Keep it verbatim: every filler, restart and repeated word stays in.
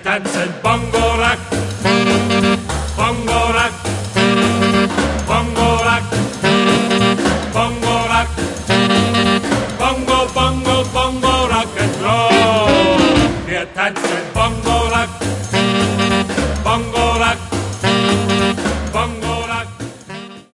tanzen bongo rock, bongo rock, bongo rock, bongo rock, bongo, bongo, bongo rock and roll. Wir tanzen